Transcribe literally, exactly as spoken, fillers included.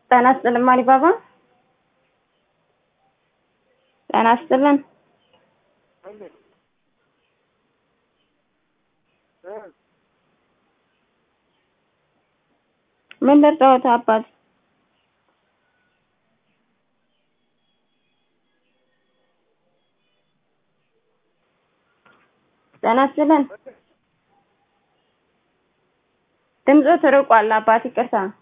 ጤና ይስጥልን ማሪ ባባ ጤና ይስጥልን ምን ልርዳዎት አባት ጤና ይስጥልን ድምፁ ተርቋል አባት ይቅርታ